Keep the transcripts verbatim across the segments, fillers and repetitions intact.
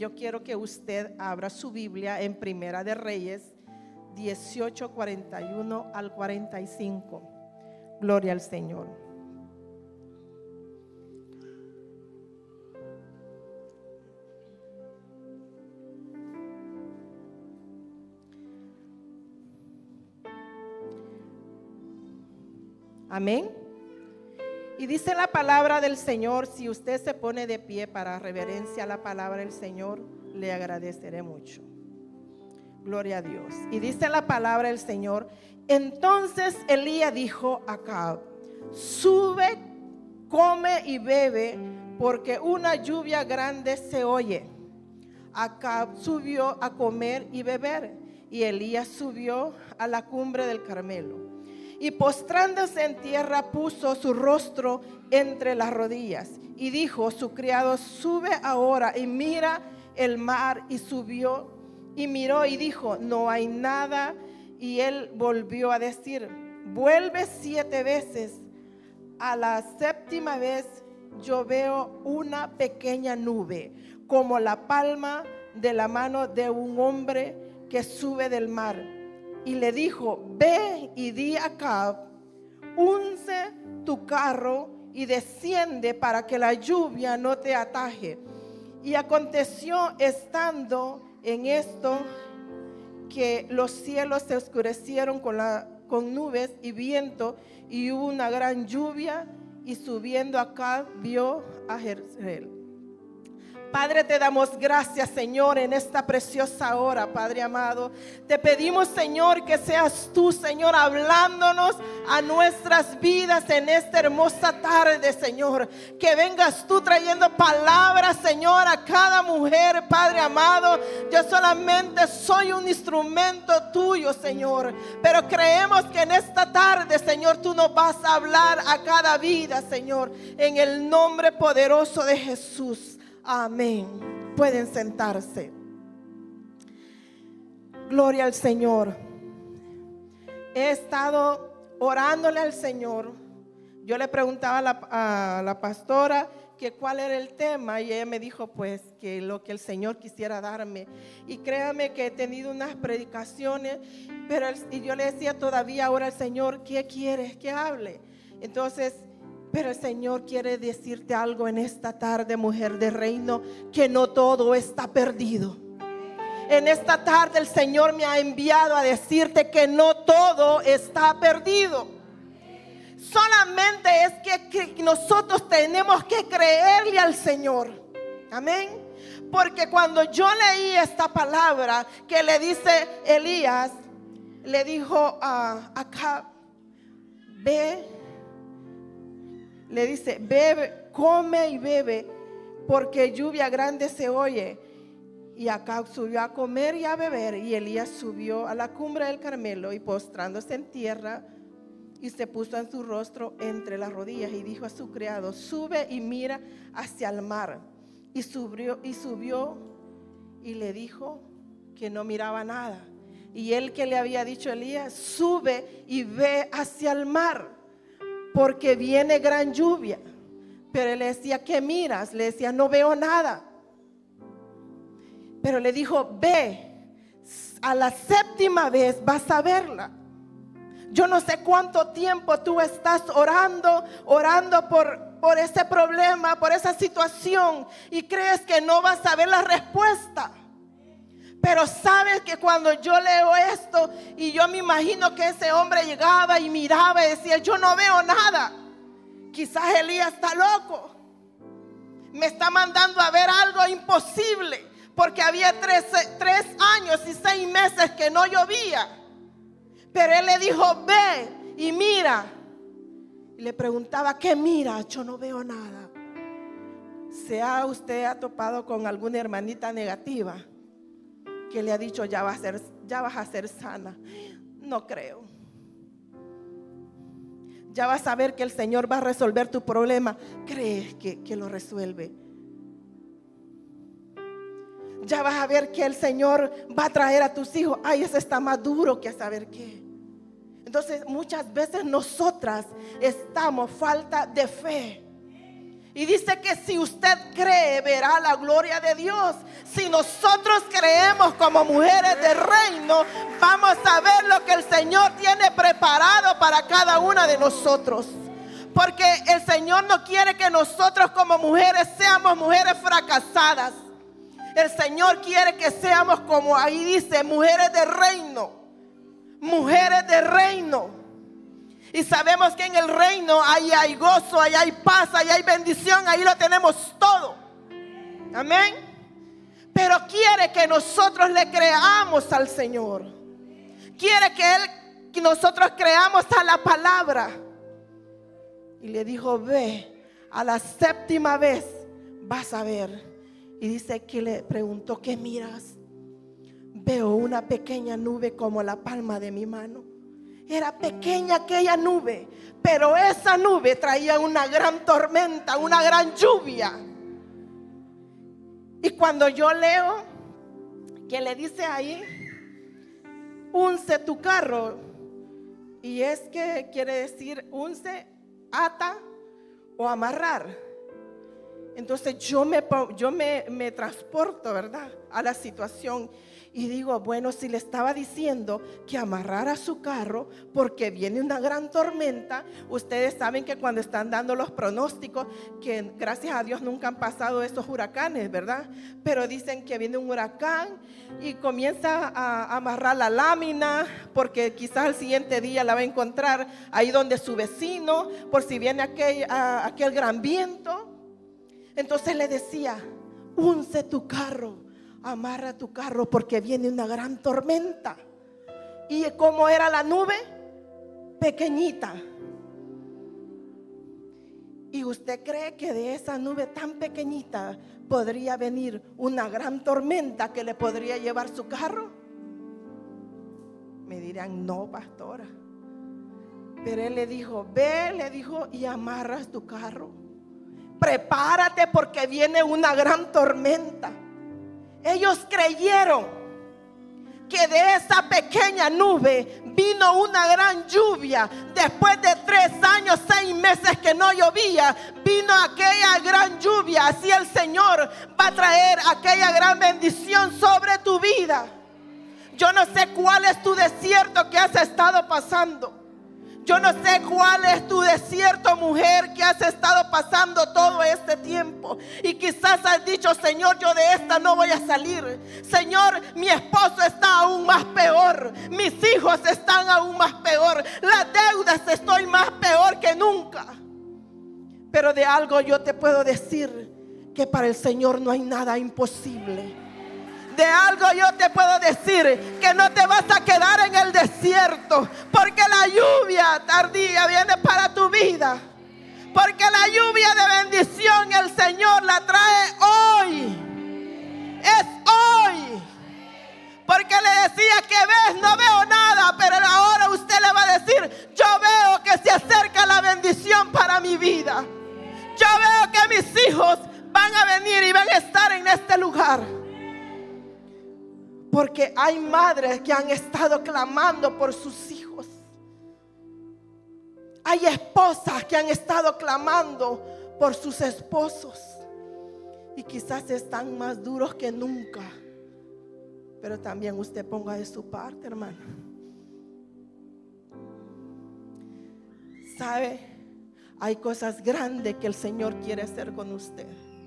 Yo quiero que usted abra su Biblia en Primera de Reyes dieciocho, cuarenta y uno al cuarenta y cinco. Gloria al Señor. Amén. Y dice la palabra del Señor, si usted se pone de pie para reverencia a la palabra del Señor, le agradeceré mucho. Gloria a Dios. Y dice la palabra del Señor, entonces Elías dijo a Acab, sube, come y bebe, porque una lluvia grande se oye. Acab subió a comer y beber, y Elías subió a la cumbre del Carmelo. Y postrándose en tierra puso su rostro entre las rodillas y dijo su criado, sube ahora y mira el mar. Y subió y miró y dijo, no hay nada. Y él volvió a decir, vuelve siete veces. A la séptima vez yo veo una pequeña nube como la palma de la mano de un hombre que sube del mar. Y le dijo, ve y di a Acab, unce tu carro y desciende para que la lluvia no te ataje. Y aconteció estando en esto que los cielos se oscurecieron con, la, con nubes y viento, y hubo una gran lluvia, y subiendo Acab vio a Jezreel. Padre, te damos gracias, Señor, en esta preciosa hora, Padre amado. Te pedimos, Señor, que seas tú, Señor, hablándonos a nuestras vidas en esta hermosa tarde, Señor. Que vengas tú trayendo palabras, Señor, a cada mujer, Padre amado. Yo solamente soy un instrumento tuyo, Señor. Pero creemos que en esta tarde, Señor, tú nos vas a hablar a cada vida, Señor. En el nombre poderoso de Jesús. Amén. Pueden sentarse. Gloria al Señor. He estado orándole al Señor. Yo le preguntaba a la, a la pastora que cuál era el tema, y ella me dijo pues que lo que el Señor quisiera darme. Y créame que he tenido unas predicaciones, pero el, y yo le decía todavía ahora al Señor, ¿qué quieres que hable? Entonces, pero el Señor quiere decirte algo en esta tarde, mujer de reino, que no todo está perdido. En esta tarde el Señor me ha enviado a decirte que no todo está perdido. Solamente es que, que nosotros tenemos que creerle al Señor. Amén. Porque cuando yo leí esta palabra que le dice Elías, le dijo a Acab, ve. Le dice, bebe, come y bebe, porque lluvia grande se oye. Y Acab subió a comer y a beber, y Elías subió a la cumbre del Carmelo, y postrándose en tierra, y se puso en su rostro entre las rodillas, y dijo a su criado, sube y mira hacia el mar. Y subió, y subió, y le dijo que no miraba nada. Y él que le había dicho a Elías, sube y ve hacia el mar, porque viene gran lluvia. Pero él le decía, ¿qué miras? Le decía, no veo nada. Pero le dijo, ve, a la séptima vez vas a verla. Yo no sé cuánto tiempo tú estás orando, orando por, por ese problema, por esa situación, y crees que no vas a ver la respuesta. Pero sabes que cuando yo leo esto, y yo me imagino que ese hombre llegaba y miraba y decía, yo no veo nada. Quizás Elías está loco. Me está mandando a ver algo imposible. Porque había tres, tres años y seis meses que no llovía. Pero él le dijo, ve y mira. Y le preguntaba, ¿qué mira? Yo no veo nada. ¿Sea usted ha topado con alguna hermanita negativa que le ha dicho, ya vas a ser, ya vas a ser sana? No creo. Ya vas a ver que el Señor va a resolver tu problema. ¿Crees que, que lo resuelve? Ya vas a ver que el Señor va a traer a tus hijos. Ay, ese está más duro que a saber qué. Entonces muchas veces nosotras estamos falta de fe. Y dice que si usted cree, verá la gloria de Dios. Si nosotros creemos como mujeres de reino, vamos a ver lo que el Señor tiene preparado para cada una de nosotros. Porque el Señor no quiere que nosotros como mujeres seamos mujeres fracasadas. El Señor quiere que seamos, como ahí dice, mujeres de reino. Mujeres de reino. Y sabemos que en el reino ahí hay gozo, ahí hay paz, ahí hay bendición, ahí lo tenemos todo. Amén. Pero quiere que nosotros le creamos al Señor. Quiere que Él, que nosotros creamos a la palabra. Y le dijo, ve, a la séptima vez vas a ver. Y dice que le preguntó, ¿qué miras? Veo una pequeña nube como la palma de mi mano. Era pequeña aquella nube, pero esa nube traía una gran tormenta, una gran lluvia. Y cuando yo leo que le dice ahí, unce tu carro, y es que quiere decir unce, ata o amarrar. Entonces yo me, yo me, me transporto, ¿verdad?, a la situación. Y digo, bueno, si le estaba diciendo que amarrara su carro porque viene una gran tormenta. Ustedes saben que cuando están dando los pronósticos, que gracias a Dios nunca han pasado esos huracanes, ¿verdad? Pero dicen que viene un huracán y comienza a amarrar la lámina porque quizás al siguiente día la va a encontrar ahí donde su vecino, por si viene aquel, a, aquel gran viento. Entonces le decía, unce tu carro, amarra tu carro porque viene una gran tormenta. ¿Y cómo era la nube? Pequeñita. ¿Y usted cree que de esa nube tan pequeñita podría venir una gran tormenta que le podría llevar su carro? Me dirán, no, pastora. Pero él le dijo, ve, le dijo, y amarras tu carro. Prepárate porque viene una gran tormenta. Ellos creyeron que de esa pequeña nube vino una gran lluvia. Después de tres años, seis meses que no llovía, vino aquella gran lluvia. Así el Señor va a traer aquella gran bendición sobre tu vida. Yo no sé cuál es tu desierto que has estado pasando. Yo no sé cuál es tu desierto, mujer, que has estado pasando todo este tiempo. Y quizás has dicho, Señor, yo de esta no voy a salir. Señor, mi esposo está aún más peor. Mis hijos están aún más peor. Las deudas, estoy más peor que nunca. Pero de algo yo te puedo decir, que para el Señor no hay nada imposible. De algo yo te puedo decir, que no te vas a quedar en el desierto, porque la lluvia tardía viene para tu vida. Porque la lluvia de bendición el Señor la trae hoy. Es hoy. Porque le decía que ves, no veo nada, pero ahora usted le va a decir, yo veo que se acerca la bendición para mi vida. Yo veo que mis hijos van a venir y van a estar en este lugar. Porque hay madres que han estado clamando por sus hijos. Hay esposas que han estado clamando por sus esposos. Y quizás están más duros que nunca. Pero también usted ponga de su parte, hermano. ¿Sabe? Hay cosas grandes que el Señor quiere hacer con usted.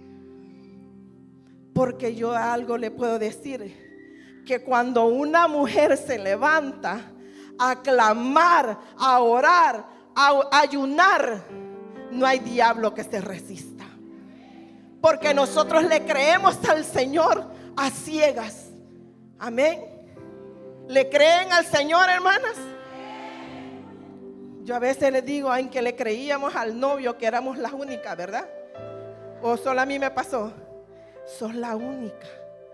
Porque yo algo le puedo decir, que cuando una mujer se levanta a clamar, a orar, a ayunar, no hay diablo que se resista. Porque nosotros le creemos al Señor a ciegas. Amén. ¿Le creen al Señor, hermanas? Yo a veces les digo, en que le creíamos al novio que éramos las únicas, ¿verdad? O solo a mí me pasó. Sos la única.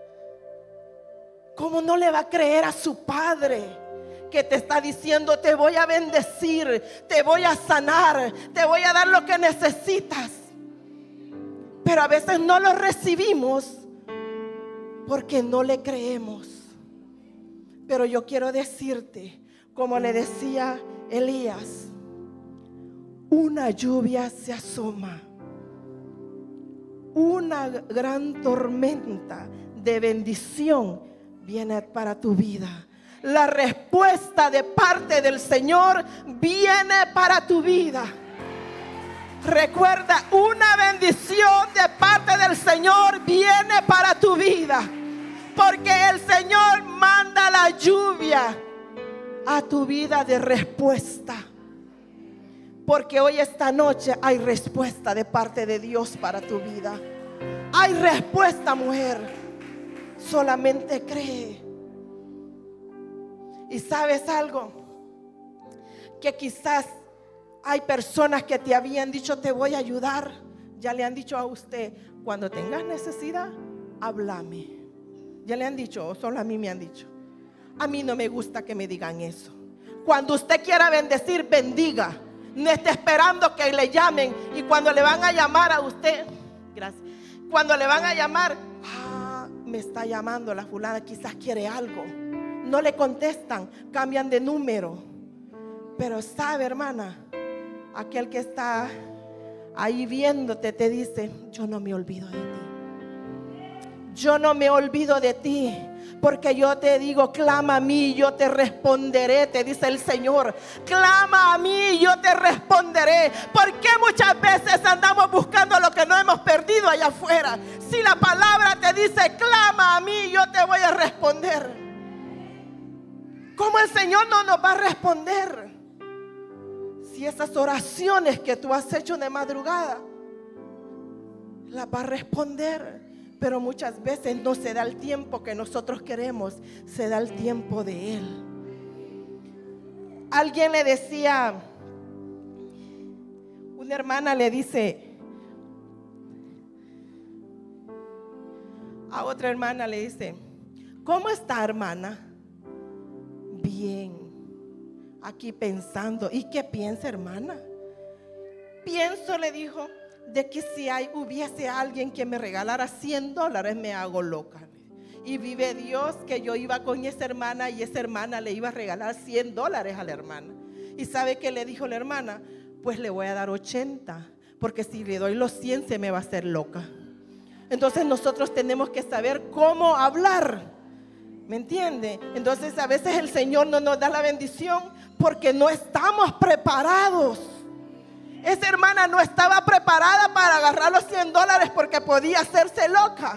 ¿Cómo no le va a creer a su padre que te está diciendo, te voy a bendecir, te voy a sanar, te voy a dar lo que necesitas? Pero a veces no lo recibimos porque no le creemos. Pero yo quiero decirte, como le decía Elías, una lluvia se asoma una gran tormenta de bendición viene para tu vida. La respuesta de parte del Señor viene para tu vida. Recuerda, una bendición de parte del Señor viene para tu vida. Porque el Señor manda la lluvia a tu vida de respuesta. Porque hoy, esta noche, hay respuesta de parte de Dios para tu vida. Hay respuesta, mujer. Solamente cree. Y sabes algo, que quizás hay personas que te habían dicho: te voy a ayudar. Ya le han dicho a usted: cuando tengas necesidad, háblame. Ya le han dicho, o solo a mí me han dicho. A mí no me gusta que me digan eso. Cuando usted quiera bendecir, bendiga. No esté esperando que le llamen. Y cuando le van a llamar a usted, gracias, cuando le van a llamar, ah, me está llamando la fulana, quizás quiere algo. No le contestan, cambian de número. Pero sabe, hermana, aquel que está ahí viéndote te dice: yo no me olvido de ti. Yo no me olvido de ti. Porque yo te digo: clama a mí, yo te responderé, te dice el Señor. Clama a mí, yo te responderé. ¿Por qué muchas veces andamos buscando lo que no hemos perdido allá afuera? Si la palabra te dice: clama a mí, yo te voy a responder. ¿Cómo el Señor no nos va a responder? Si esas oraciones que tú has hecho de madrugada, las va a responder. Pero muchas veces no se da el tiempo que nosotros queremos, se da el tiempo de Él. Alguien le decía, una hermana le dice a otra hermana, le dice: ¿cómo está, hermana? Bien. Aquí pensando. ¿Y qué piensa, hermana? Pienso, le dijo, de que si hay, hubiese alguien que me regalara cien dólares, me hago loca. Y vive Dios que yo iba con esa hermana y esa hermana le iba a regalar cien dólares a la hermana. ¿Y sabe qué le dijo la hermana? Pues le voy a dar ochenta, porque si le doy los cien se me va a hacer loca. Entonces nosotros tenemos que saber cómo hablar. ¿Me entiende? Entonces a veces el Señor no nos da la bendición porque no estamos preparados. Esa hermana no estaba preparada para agarrar los cien dólares porque podía hacerse loca.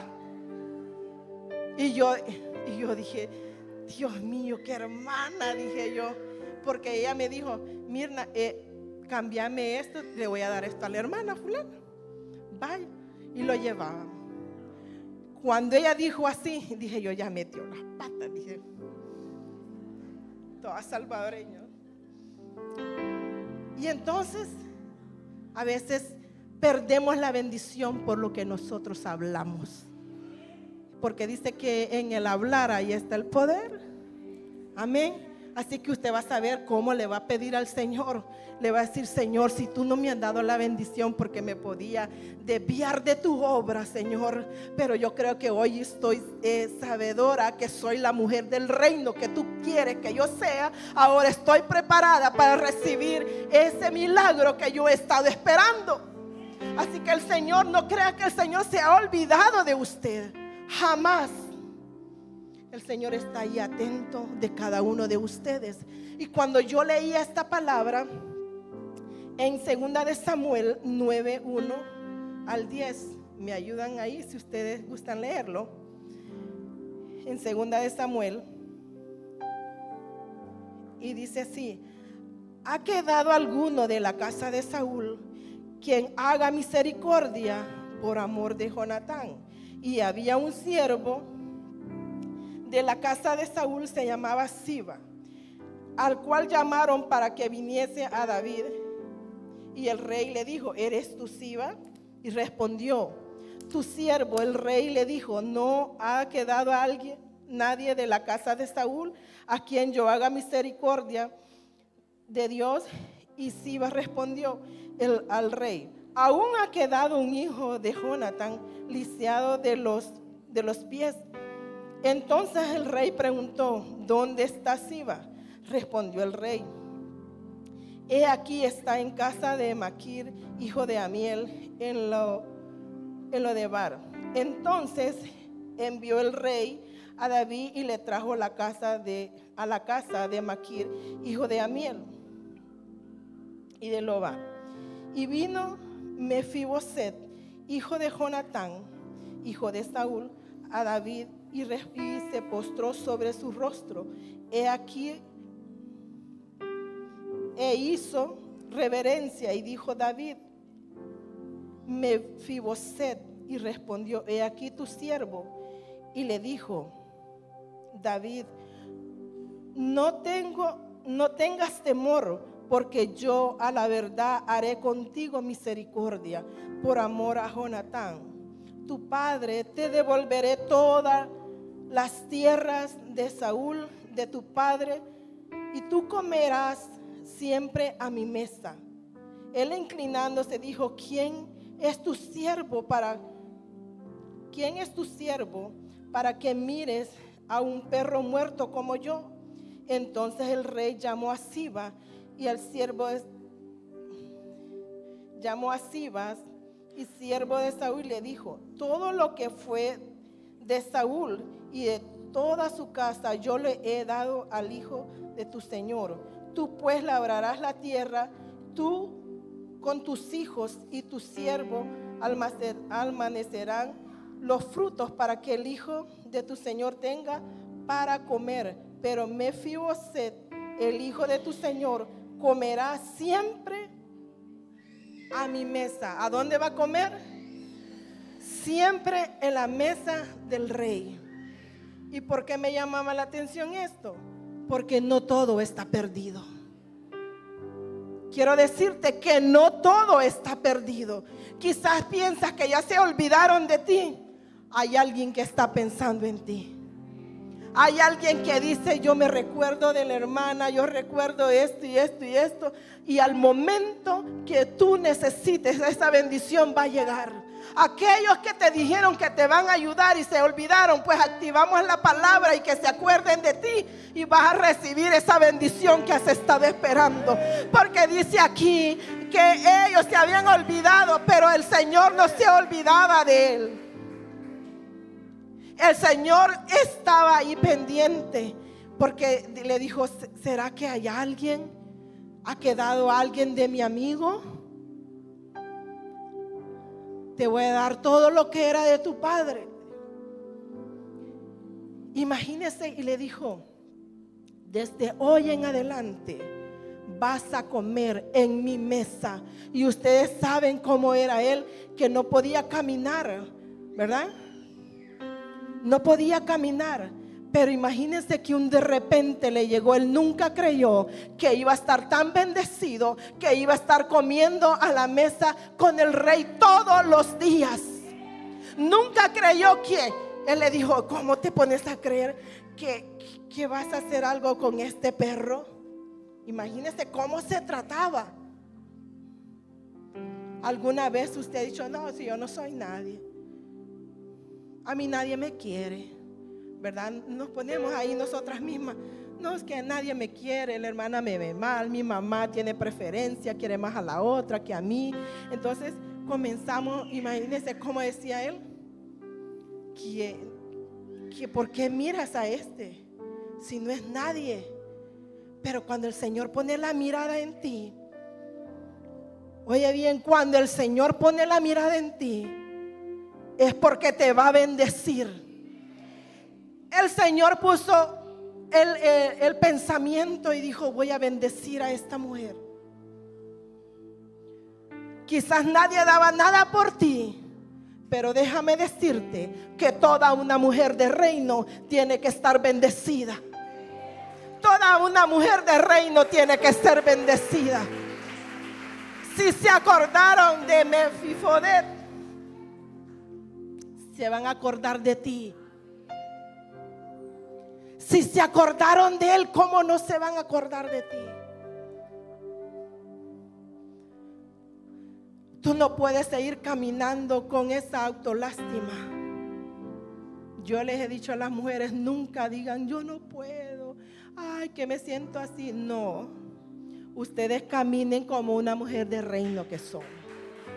Y yo, y yo dije: Dios mío, qué hermana, dije yo. Porque ella me dijo: Mirna, eh, cámbiame esto, le voy a dar esto a la hermana fulana. Vaya. Y lo llevaba. Cuando ella dijo así, dije yo: ya metió las patas, dije. Toda salvadoreña. Y entonces, a veces perdemos la bendición por lo que nosotros hablamos. Porque dice que en el hablar ahí está el poder. Amén. Así que usted va a saber cómo le va a pedir al Señor. Le va a decir: Señor, si tú no me has dado la bendición porque me podía desviar de tu obra, Señor, pero yo creo que hoy estoy eh, sabedora que soy la mujer del reino que tú quieres que yo sea. Ahora estoy preparada para recibir ese milagro que yo he estado esperando. Así que el Señor, no crea que el Señor se ha olvidado de usted. Jamás. El Señor está ahí atento de cada uno de ustedes. Y cuando yo leía esta palabra en segunda de Samuel nueve, uno al diez, me ayudan ahí si ustedes gustan leerlo. En segunda de Samuel, y dice así: ¿ha quedado alguno de la casa de Saúl quien haga misericordia por amor de Jonatán? Y había un siervo de la casa de Saúl, se llamaba Siba, al cual llamaron para que viniese a David. Y el rey le dijo: ¿eres tú Siba? Y respondió: tu siervo. El rey le dijo: ¿no ha quedado alguien, nadie de la casa de Saúl, a quien yo haga misericordia de Dios? Y Siba respondió el, al rey: aún ha quedado un hijo de Jonatán, lisiado de los, de los pies. Entonces el rey preguntó: ¿dónde está Siba? Respondió el rey: he aquí, está en casa de Maquir, hijo de Amiel, en, lo, en Lodebar. Entonces envió el rey a David y le trajo la casa de, a la casa de Maquir, hijo de Amiel, y de Loba. Y vino Mefiboset, hijo de Jonatán, hijo de Saúl, a David y, y se postró sobre su rostro. He aquí, e hizo reverencia y dijo David, Mefiboset, y respondió, he aquí tu siervo. Y le dijo David, no tengo, no tengas temor, porque yo a la verdad haré contigo misericordia por amor a Jonatán, tu padre. Te devolveré todas las tierras de Saúl, de tu padre, y tú comerás siempre a mi mesa. Él inclinándose dijo, ¿quién es tu siervo para quién es tu siervo para que mires a un perro muerto como yo? Entonces el rey llamó a Siba y al siervo de, llamó a Sibas y siervo de Saúl, y le dijo, todo lo que fue de Saúl y de toda su casa yo le he dado al hijo de tu señor. Tú pues labrarás la tierra, tú con tus hijos y tu siervo almacenerán los frutos para que el hijo de tu señor tenga para comer. Pero Mefiboset, el hijo de tu señor, comerá siempre a mi mesa. ¿A dónde va a comer? Siempre en la mesa del rey. ¿Y por qué me llamaba la atención esto? Porque no todo está perdido. Quiero decirte que no todo está perdido. Quizás piensas que ya se olvidaron de ti. Hay alguien que está pensando en ti. Hay alguien que dice, yo me recuerdo de la hermana, yo recuerdo esto y esto y esto. Y al momento que tú necesites esa bendición va a llegar. Aquellos que te dijeron que te van a ayudar y se olvidaron, pues activamos la palabra y que se acuerden de ti y vas a recibir esa bendición que has estado esperando. Porque dice aquí que ellos se habían olvidado, pero el Señor no se olvidaba de él. El Señor estaba ahí pendiente, porque le dijo, ¿será que hay alguien? ¿Ha quedado alguien de mi amigo? Te voy a dar todo lo que era de tu padre. Imagínese, y le dijo, desde hoy en adelante vas a comer en mi mesa. Y ustedes saben cómo era él, que no podía caminar, ¿verdad? No podía caminar. Pero imagínense que un de repente le llegó. Él nunca creyó que iba a estar tan bendecido, que iba a estar comiendo a la mesa con el rey todos los días. Nunca creyó que él le dijo, ¿cómo te pones a creer que, que vas a hacer algo con este perro? Imagínense cómo se trataba. ¿Alguna vez usted ha dicho, no, si yo no soy nadie, a mí nadie me quiere? ¿Verdad? Nos ponemos ahí nosotras mismas. No, es que nadie me quiere, la hermana me ve mal, mi mamá tiene preferencia, quiere más a la otra que a mí. Entonces comenzamos, imagínense cómo decía él, que, que ¿por qué miras a este si no es nadie? Pero cuando el Señor pone la mirada en ti, oye bien, cuando el Señor pone la mirada en ti, es porque te va a bendecir. El Señor puso el, el, el pensamiento y dijo, voy a bendecir a esta mujer. Quizás nadie daba nada por ti, pero déjame decirte que toda una mujer de reino tiene que estar bendecida. Toda una mujer de reino tiene que ser bendecida. Si se acordaron de Mefiboset, se van a acordar de ti. Si se acordaron de él, ¿cómo no se van a acordar de ti? Tú no puedes seguir caminando con esa autolástima. Yo les he dicho a las mujeres, nunca digan, yo no puedo, ay, que me siento así. No, ustedes caminen como una mujer de reino que son.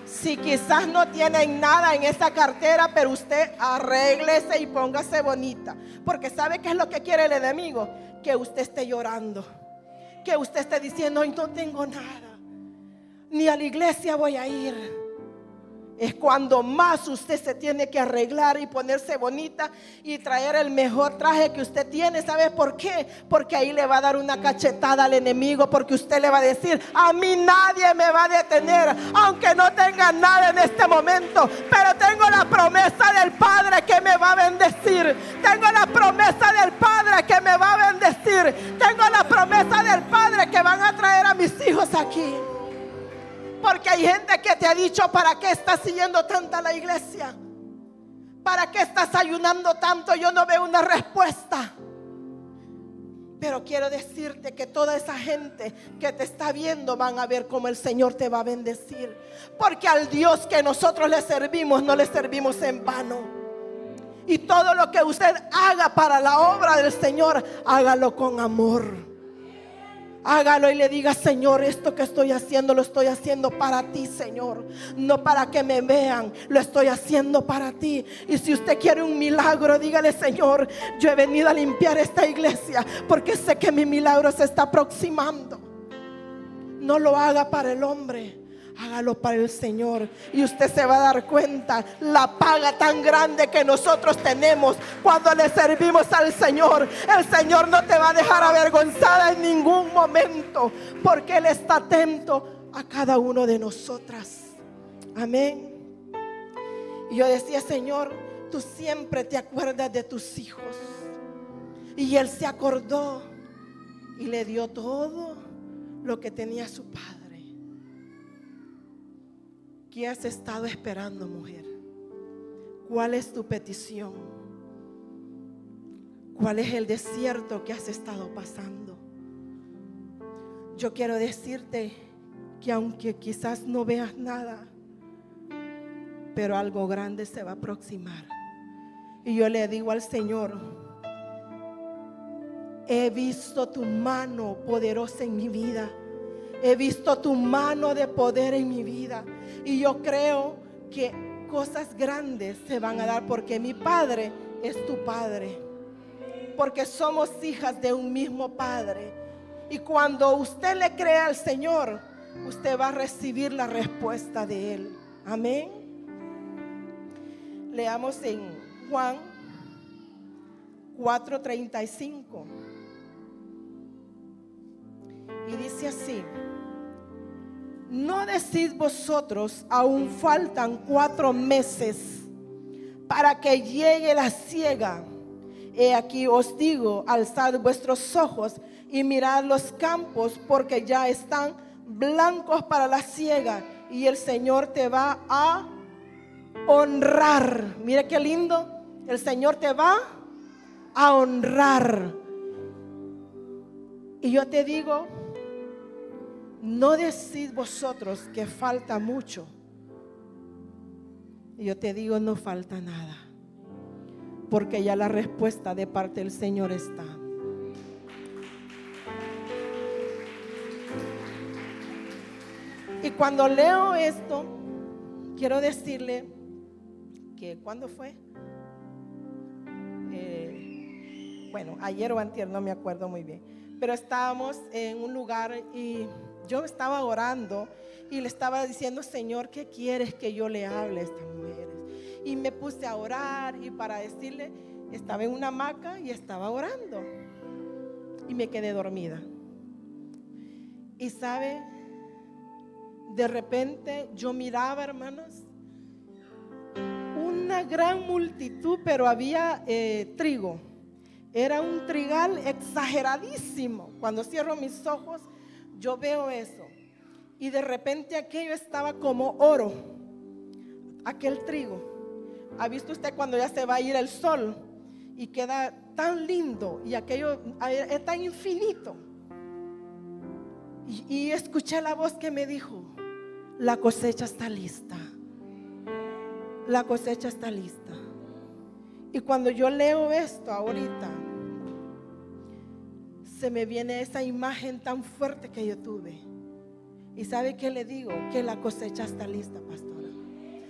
Si quizás no tienen nada en esa cartera, pero usted arréglese y póngase bonita. Porque ¿sabe qué es lo que quiere el enemigo? Que usted esté llorando, que usted esté diciendo: hoy no tengo nada, ni a la iglesia voy a ir. Es cuando más usted se tiene que arreglar y ponerse bonita y traer el mejor traje que usted tiene. ¿Sabe por qué? Porque ahí le va a dar una cachetada al enemigo, porque usted le va a decir: a mí nadie me va a detener, aunque no tenga nada en este momento, pero tengo la promesa del Padre que me va a bendecir. Tengo la promesa del Padre que me va a bendecir. Tengo la promesa del Padre que van a traer a mis hijos aquí. Porque hay gente que te ha dicho: ¿para qué estás siguiendo tanto a la iglesia? ¿Para qué estás ayunando tanto? Yo no veo una respuesta. Pero quiero decirte que toda esa gente que te está viendo van a ver cómo el Señor te va a bendecir. Porque al Dios que nosotros le servimos, no le servimos en vano. Y todo lo que usted haga para la obra del Señor, hágalo con amor. Hágalo y le diga: Señor, esto que estoy haciendo, lo estoy haciendo para ti, Señor. No para que me vean, lo estoy haciendo para ti. Y si usted quiere un milagro, dígale: Señor, yo he venido a limpiar esta iglesia porque sé que mi milagro se está aproximando. No lo haga para el hombre, hágalo para el Señor. Y usted se va a dar cuenta la paga tan grande que nosotros tenemos cuando le servimos al Señor. El Señor no te va a dejar avergonzada en ningún momento, porque Él está atento a cada uno de nosotras. Amén. Y yo decía: Señor, tú siempre te acuerdas de tus hijos. Y Él se acordó y le dio todo lo que tenía su padre. ¿Qué has estado esperando, mujer? ¿Cuál es tu petición? ¿Cuál es el desierto que has estado pasando? Yo quiero decirte que aunque quizás no veas nada, pero algo grande se va a aproximar. Y yo le digo al Señor: he visto tu mano poderosa en mi vida. He visto tu mano de poder en mi vida. Y yo creo que cosas grandes se van a dar, porque mi Padre es tu Padre. Porque somos hijas de un mismo Padre. Y cuando usted le cree al Señor, usted va a recibir la respuesta de Él. Amén. Leamos en Juan cuatro treinta y cinco. Y dice así: ¿no decís vosotros, aún faltan cuatro meses para que llegue la siega? He aquí os digo, alzad vuestros ojos y mirad los campos, porque ya están blancos para la siega, y el Señor te va a honrar. Mire qué lindo, el Señor te va a honrar. Y yo te digo: ¿no decís vosotros que falta mucho? Y yo te digo: no falta nada, porque ya la respuesta de parte del Señor está. Y cuando leo esto, quiero decirle que ¿cuándo fue? Eh, bueno, ayer o antier, no me acuerdo muy bien, pero estábamos en un lugar y yo estaba orando y le estaba diciendo: Señor, ¿qué quieres que yo le hable a estas mujeres? Y me puse a orar, y para decirle, estaba en una hamaca y estaba orando y me quedé dormida. Y sabe, de repente yo miraba, hermanos, una gran multitud, pero había eh, trigo. Era un trigal exageradísimo. Cuando cierro mis ojos, yo veo eso. Y de repente aquello estaba como oro, aquel trigo. ¿Ha visto usted cuando ya se va a ir el sol y queda tan lindo y aquello es tan infinito? Y, y escuché la voz que me dijo: la cosecha está lista. La cosecha está lista. Y cuando yo leo esto ahorita, se me viene esa imagen tan fuerte que yo tuve. ¿Y sabe qué le digo? Que la cosecha está lista, pastora.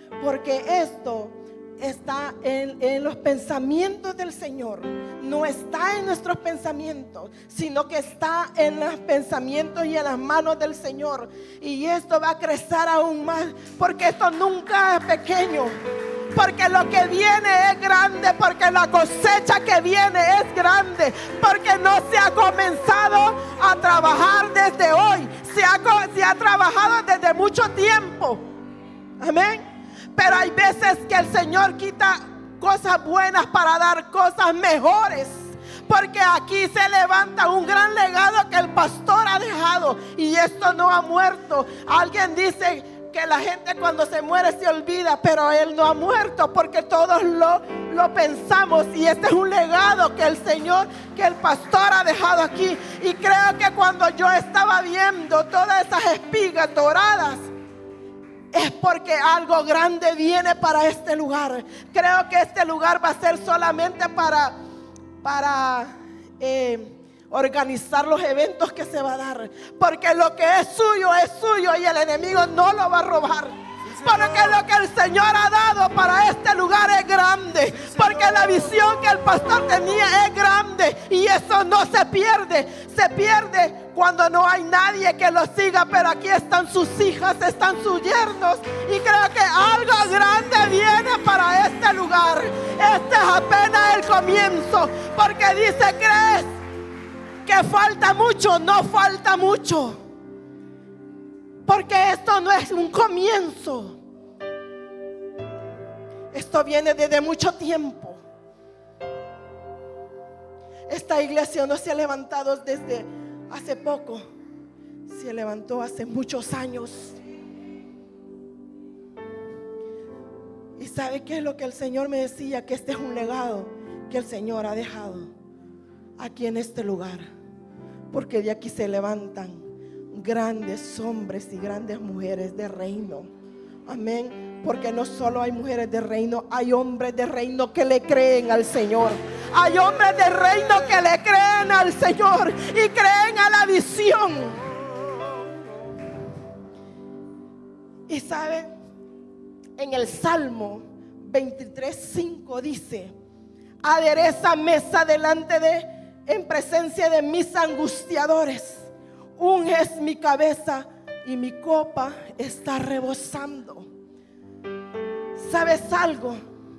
Porque esto está en, en los pensamientos del Señor. No está en nuestros pensamientos, sino que está en los pensamientos y en las manos del Señor. Y esto va a crecer aún más, porque esto nunca es pequeño. Porque lo que viene es grande, porque la cosecha que viene es grande, porque no se ha comenzado a trabajar desde hoy, se ha, se ha trabajado desde mucho tiempo. Amén. Pero hay veces que el Señor quita cosas buenas para dar cosas mejores. Porque aquí se levanta un gran legado que el pastor ha dejado, y esto no ha muerto. Alguien dice que la gente cuando se muere se olvida, pero él no ha muerto, porque todos lo, lo pensamos. Y este es un legado que el Señor, que el pastor ha dejado aquí. Y creo que cuando yo estaba viendo todas esas espigas doradas, es porque algo grande viene para este lugar. Creo que este lugar va a ser solamente para, para eh, organizar los eventos que se va a dar. Porque lo que es suyo es suyo, y el enemigo no lo va a robar. Porque lo que el Señor ha dado para este lugar es grande. Porque la visión que el pastor tenía es grande, y eso no se pierde. Se pierde cuando no hay nadie que lo siga. Pero aquí están sus hijas, están sus yernos, y creo que algo grande viene para este lugar. Este es apenas el comienzo. Porque dice: ¿crees que falta mucho? No falta mucho. Porque esto no es un comienzo. Esto viene desde mucho tiempo. Esta iglesia no se ha levantado desde hace poco. Se levantó hace muchos años. ¿Y sabe qué es lo que el Señor me decía? Que este es un legado que el Señor ha dejado aquí en este lugar. Porque de aquí se levantan grandes hombres y grandes mujeres de reino. Amén. Porque no solo hay mujeres de reino, hay hombres de reino que le creen al Señor. Hay hombres de reino que le creen al Señor y creen a la visión. Y saben, en el Salmo veintitrés cinco dice: adereza mesa delante de, en presencia de mis angustiadores. Unges mi cabeza y mi copa está rebosando. ¿Sabes algo?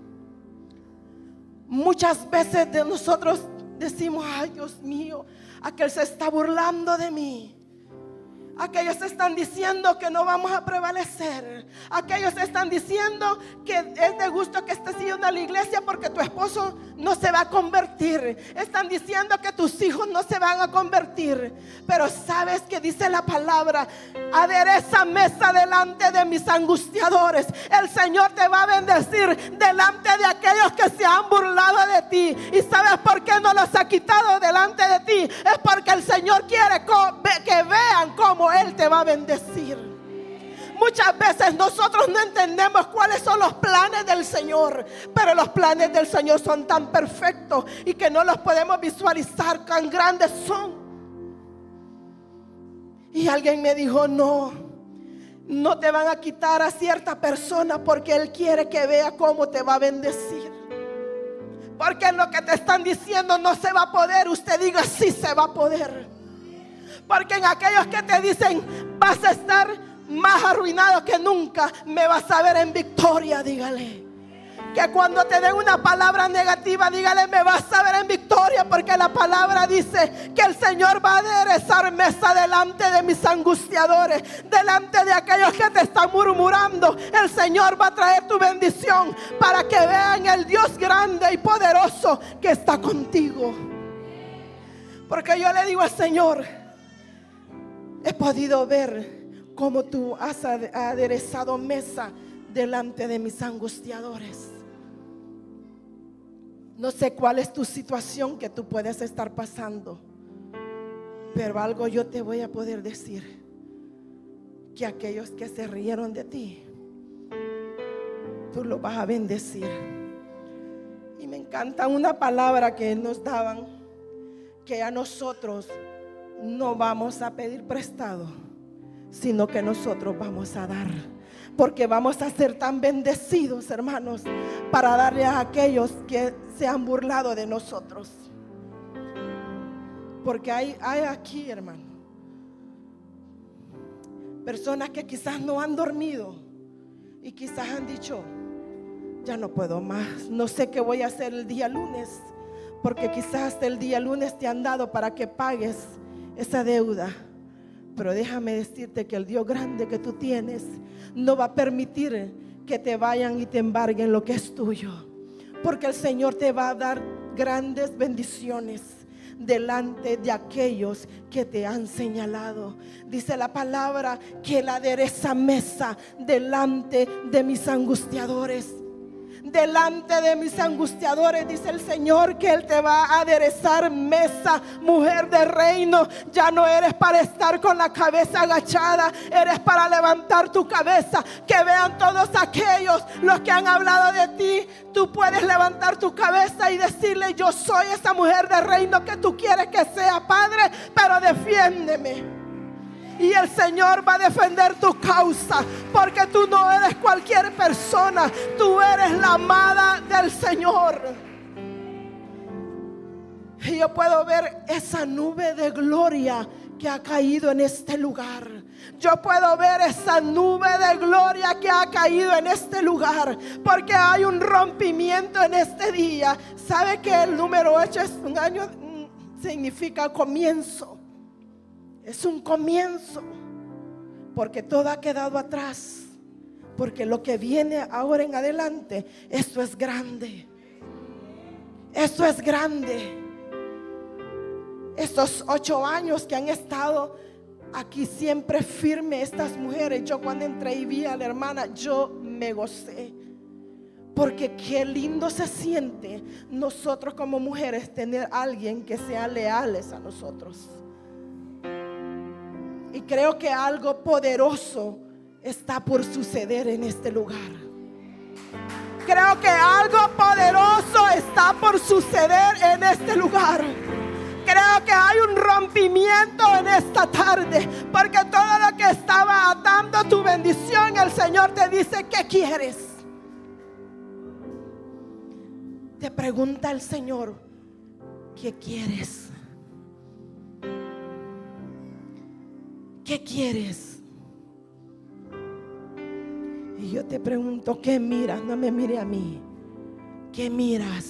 Muchas veces de nosotros decimos: ay, Dios mío, aquel se está burlando de mí. Aquellos están diciendo que no vamos a prevalecer. Aquellos están diciendo que es de gusto que estés yendo a la iglesia porque tu esposo no se va a convertir. Están diciendo que tus hijos no se van a convertir. Pero sabes que dice la palabra: adereza mesa delante de mis angustiadores. El Señor te va a bendecir delante de aquellos que se han burlado de ti. ¿Y sabes por qué no los ha quitado delante de ti? Es porque el Señor quiere que vean cómo Él te va a bendecir. Muchas veces nosotros no entendemos cuáles son los planes del Señor, pero los planes del Señor son tan perfectos y que no los podemos visualizar, tan grandes son. Y alguien me dijo: no, no te van a quitar a cierta persona porque Él quiere que vea cómo te va a bendecir. Porque en lo que te están diciendo no se va a poder, usted diga: sí se va a poder. Porque en aquellos que te dicen: vas a estar más arruinado que nunca, me vas a ver en victoria, dígale. Que cuando te den una palabra negativa, dígale: me vas a ver en victoria. Porque la palabra dice que el Señor va a aderezar mesa delante de mis angustiadores, delante de aquellos que te están murmurando. El Señor va a traer tu bendición para que vean el Dios grande y poderoso que está contigo. Porque yo le digo al Señor: he podido ver cómo tú has aderezado mesa delante de mis angustiadores. No sé cuál es tu situación que tú puedes estar pasando, pero algo yo te voy a poder decir: que aquellos que se rieron de ti, tú los vas a bendecir. Y me encanta una palabra que nos daban, que a nosotros no vamos a pedir prestado, sino que nosotros vamos a dar. porque vamos a ser tan bendecidos, hermanos, para darle a aquellos que se han burlado de nosotros. Porque hay, hay aquí, hermano, personas que quizás no han dormido y quizás han dicho: ya no puedo más, no sé qué voy a hacer el día lunes, porque quizás hasta el día lunes te han dado para que pagues esa deuda. Pero déjame decirte que el Dios grande que tú tienes no va a permitir que te vayan y te embarguen lo que es tuyo, porque el Señor te va a dar grandes bendiciones delante de aquellos que te han señalado. Dice la palabra que Él adereza mesa delante de mis angustiadores. Delante de mis angustiadores, dice el Señor, que Él te va a aderezar mesa, mujer de reino. Ya no eres para estar con la cabeza agachada, eres para levantar tu cabeza. Que vean todos aquellos, los que han hablado de ti. Tú puedes levantar tu cabeza y decirle: yo soy esa mujer de reino que tú quieres que sea, Padre, pero defiéndeme. Y el Señor va a defender tu causa, porque tú no eres cualquier persona, tú eres la amada del Señor. Y yo puedo ver esa nube de gloria que ha caído en este lugar. Yo puedo ver esa nube de gloria que ha caído en este lugar, porque hay un rompimiento en este día. ¿Sabe que el número ocho es un año? Significa comienzo. Es un comienzo, porque todo ha quedado atrás, porque lo que viene ahora en adelante, esto es grande. Esto es grande. Estos ocho años que han estado aquí siempre firme estas mujeres, yo cuando entré y vi a la hermana, yo me gocé, porque qué lindo se siente nosotros como mujeres tener a alguien que sea leales a nosotros. Y creo que algo poderoso está por suceder en este lugar. Creo que algo poderoso está por suceder en este lugar. Creo que hay un rompimiento en esta tarde, porque todo lo que estaba atando tu bendición, el Señor te dice: ¿qué quieres? Te pregunta el Señor: ¿qué quieres? ¿Qué quieres? Y yo te pregunto: ¿qué miras? No me mire a mí. ¿Qué miras?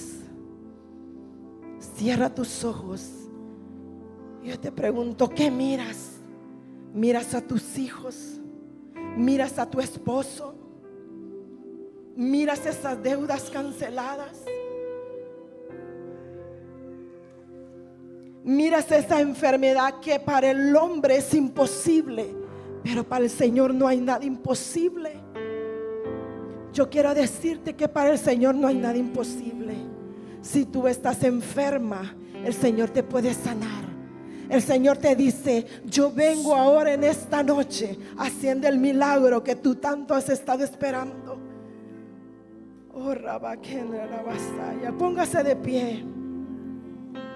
Cierra tus ojos. Yo te pregunto: ¿qué miras? ¿Miras a tus hijos? ¿Miras a tu esposo? ¿Miras esas deudas canceladas? Miras esa enfermedad que para el hombre es imposible, pero para el Señor no hay nada imposible. Yo quiero decirte que para el Señor no hay nada imposible. Si tú estás enferma, el Señor te puede sanar. El Señor te dice: yo vengo ahora en esta noche haciendo el milagro que tú tanto has estado esperando. Oh, Rabaquena, Rabasaya. Póngase de pie.